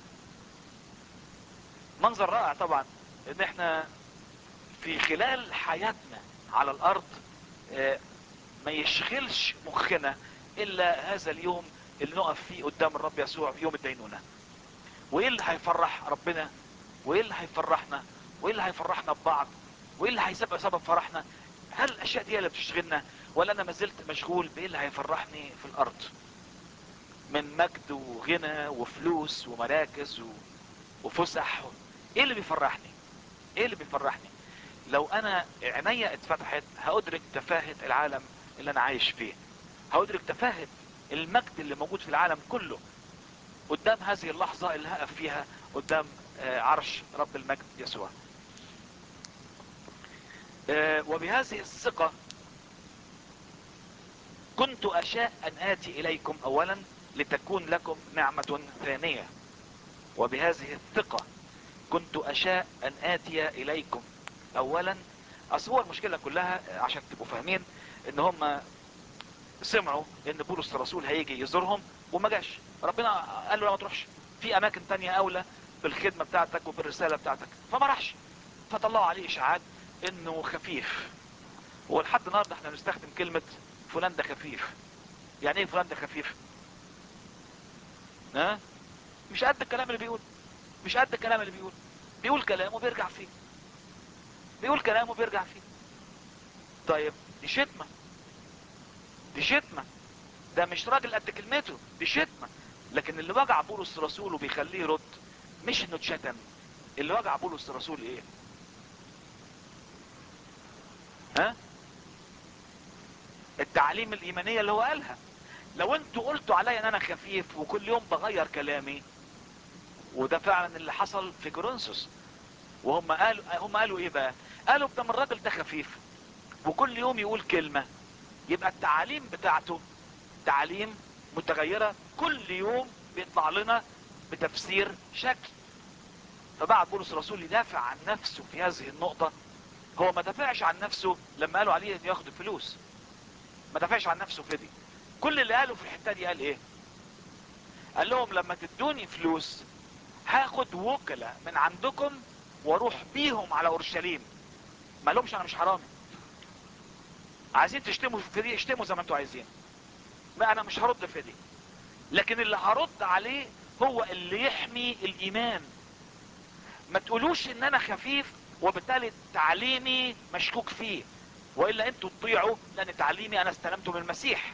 Speaker 2: منظر رائع طبعا ان احنا في خلال حياتنا على الارض ما يشغلش مخنا الا هذا اليوم اللي نقف فيه قدام الرب يسوع في يوم الدينونة. وايه اللي هيفرح ربنا، وايه اللي هيفرحنا، وايه اللي هيفرحنا ببعض، وايه اللي هيسبب سبب فرحنا. هل الاشياء دي اللي بتشغلنا، ولا انا ما زلت مشغول بايه اللي هيفرحني في الارض من مجد وغنى وفلوس ومراكز وفسح؟ ايه اللي بيفرحني؟ ايه اللي بيفرحني؟ لو انا عينيا اتفتحت هادرك تفاهة العالم اللي انا عايش فيه، هادرك تفاهة المجد اللي موجود في العالم كله قدام هذه اللحظة اللي هقف فيها قدام عرش رب المجد يسوع. وبهذه الثقة كنت اشاء ان اتي اليكم اولا لتكون لكم نعمة ثانية. وبهذه الثقة كنت اشاء ان اتي اليكم اولا. اصل هو المشكلة كلها عشان تبقوا فاهمين ان هم سمعوا ان بولس الرسول هيجي يزورهم وما جاش. ربنا قال له لا ما تروحش، في اماكن تانية اولى بالخدمة بتاعتك وبالرسالة بتاعتك، فما راحش. فطلعوا عليه اشاعات انه خفيف. ولحد النهارده احنا بنستخدم كلمة فلان ده خفيف. يعني ايه فلان ده خفيف؟ ها؟ مش قد الكلام اللي بيقول، مش قد الكلام اللي بيقول، بيقول كلامه بيرجع فيه، بيقول كلامه بيرجع فيه. طيب دي شتمة، دي شتمة، ده مش راجل قد كلمته، دي شتمة. لكن اللي وجع بولس الرسول وبيخليه يرد مش انه اتشتم، اللي وجع بولس الرسول ايه؟ ها؟ التعليم الايمانية اللي هو قالها. لو انتوا قلتوا عليا ان انا خفيف وكل يوم بغير كلامي، وده فعلا اللي حصل في كورنثوس، وهم قالوا هم قالوا ايه بقى؟ قالوا ده من الراجل ده خفيف وكل يوم يقول كلمة، يبقى التعاليم بتاعته تعاليم متغيرة، كل يوم بيطلع لنا بتفسير شكل. فبعد بولس الرسول يدافع عن نفسه في هذه النقطة. هو ما دافعش عن نفسه لما قالوا عليه انه ياخد الفلوس، ما دافعش عن نفسه في دي. كل اللي قاله في الحتة دي قال ايه؟ قال لهم لما تدوني فلوس هاخد وكلاء من عندكم واروح بيهم على اورشليم. ما لهمش انا مش حرامي، عايزين تشتموا في دي اشتموا زي ما انتوا عايزين، ما انا مش هرد في دي. لكن اللي هرد عليه هو اللي يحمي الايمان. ما تقولوش ان انا خفيف وبالتالي تعليمي مشكوك فيه، والا انتوا تطيعوا لان تعليمي انا استلمته من المسيح.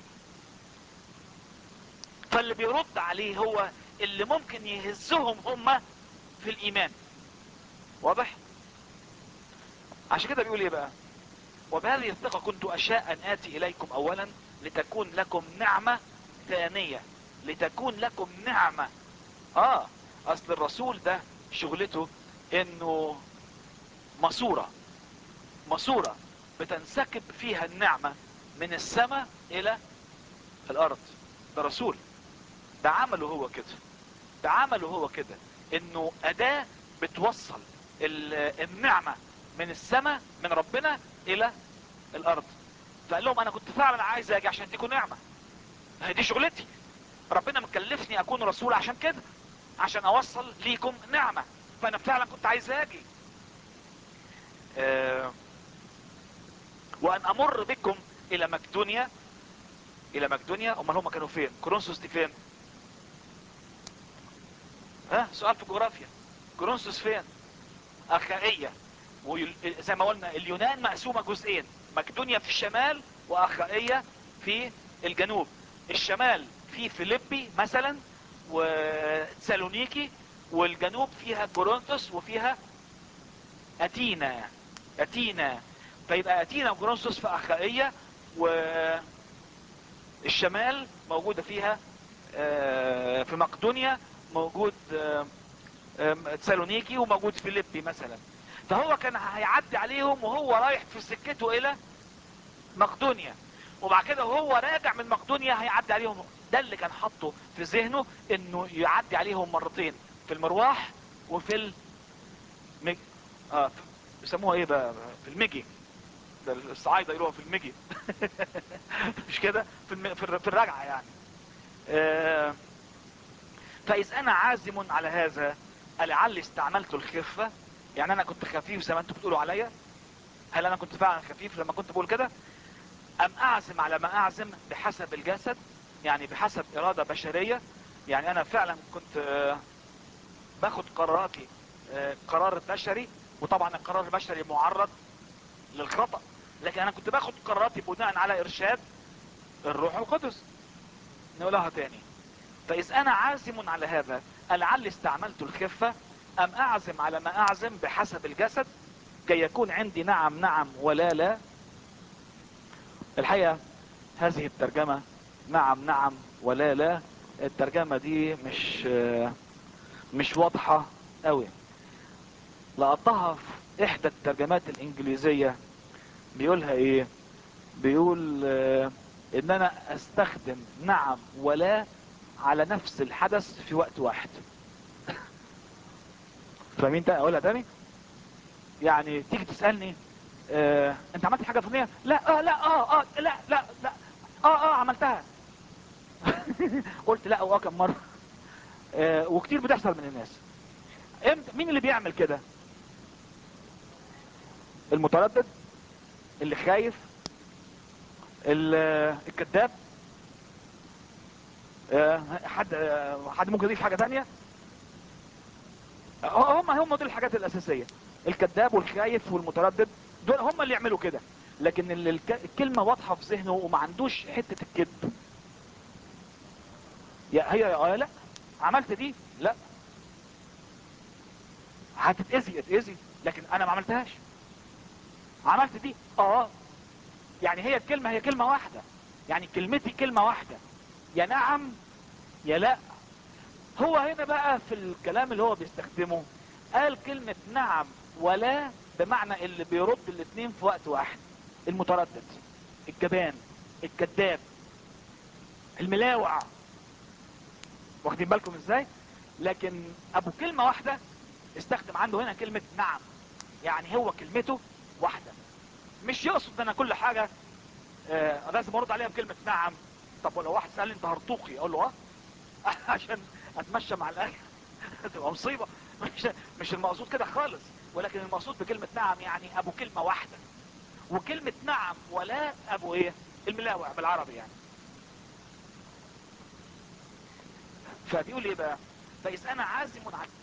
Speaker 2: فاللي بيرد عليه هو اللي ممكن يهزهم هم في الايمان. واضح؟ عشان كده بيقول ايه بقى؟ وبهذه الثقة كنت اشاء ان اتي اليكم اولا لتكون لكم نعمة ثانية، لتكون لكم نعمة. اه اصل الرسول ده شغلته انه ماسورة، ماسورة بتنسكب فيها النعمة من السماء الى الارض. ده رسول، ده عمله هو كده، ده عمله هو كده، انه اداة بتوصل النعمة من السماء من ربنا الى الارض. فقال لهم انا كنت فعلا عايز اجي عشان اديكم نعمة، دي شغلتي، ربنا مكلفني اكون رسول عشان كده، عشان اوصل ليكم نعمة، فانا فعلا كنت عايز اجي. أه وان امر بكم الى مقدونيا. الى مقدونيا، امال هم كانوا فين؟ كورنثوس دي فين؟ ها سؤال في الجغرافيا، كورنثوس فين؟ اخائية. وزي ما قلنا اليونان مقسومة جزئين، مقدونيا في الشمال واخائية في الجنوب. الشمال في فيليبي مثلا وتسالونيكي، والجنوب فيها كورنثوس وفيها اتينا. اتينا فيبقى اتينا وكورنثوس في اخائية، والشمال موجودة فيها في مقدونيا، موجود تسالونيكي، وموجود فيليبي مثلا. فهو كان هيعدي عليهم وهو رايح في سكته الى مقدونيا، وبعد كده وهو راجع من مقدونيا هيعدي عليهم. ده اللي كان حاطه في ذهنه، انه يعدي عليهم مرتين، في المرواح وفي المج... اه بيسموها ايه بقى؟ في المجي. ده الصعايدة يقولوها في المجي. مش كده؟ في الم... في, الر... في الرجعة يعني. آه... فإذ انا عازم على هذا لعلي استعملت الخفة. يعني انا كنت خفيف زي ما انتوا بتقولوا عليا؟ هل انا كنت فعلا خفيف لما كنت بقول كده؟ ام اعزم على ما اعزم بحسب الجسد، يعني بحسب ارادة بشرية. يعني انا فعلا كنت آه باخد قراراتي آه قرار بشري، وطبعا القرار البشري معرض للخطأ، لكن انا كنت باخد قراراتي بناء على ارشاد الروح القدس. نقولها تاني. فاذ انا عازم على هذا لعلي استعملت الخفة، ام اعزم على ما اعزم بحسب الجسد كي يكون عندي نعم نعم ولا لا. الحقيقة هذه الترجمة نعم نعم ولا لا، الترجمة دي مش مش واضحة قوي. لقطها في احدى الترجمات الانجليزية، بيقولها ايه؟ بيقول اه ان انا استخدم نعم ولا على نفس الحدث في وقت واحد. فاهمين؟ تاني اقولها تاني؟ يعني تيجي تسألني اه انت عملت حاجة فلانية؟ لا اه لا اه اه لا لا لا اه اه عملتها. قلت لا اه كم مرة. اه وكتير بتحصل من الناس. مين اللي بيعمل كده؟ المتردد، اللي خايف، الكذاب. اه حد اه حد ممكن يضيف حاجة تانية؟
Speaker 3: هم هم دول الحاجات الاساسيه، الكذاب والخايف والمتردد، دول هم اللي يعملوا كده. لكن اللي الك- الكلمه واضحه في ذهنه وما عندوش حته الكذب، يا هي يا آه لا، عملت دي لا، هتتأذي اتأذي، لكن انا ما عملتهاش. عملت دي اه، يعني هي الكلمه هي كلمه واحده، يعني كلمتي كلمه واحده، يا نعم يا لا. هو هنا بقى في الكلام اللي هو بيستخدمه قال كلمة نعم ولا، بمعنى اللي بيرد الاتنين في وقت واحد، المتردد، الجبان، الكذاب، الملاوع. واخدين بالكم ازاي؟ لكن ابو كلمة واحدة استخدم عنده هنا كلمة نعم، يعني هو كلمته واحدة، مش يقصد انا كل حاجة آه لازم ارد عليها بكلمة نعم. طب ولو واحد سألني انت هرطوقي اقول له اه عشان اتمشى مع الاهل تبقى مصيبة. مش مش المقصود كده خالص، ولكن المقصود بكلمة نعم يعني ابو كلمة واحدة. وكلمة نعم ولا ابو ايه؟ الملاوع بالعربي يعني. فبيقول ايه بقى؟ فاذا انا عازم على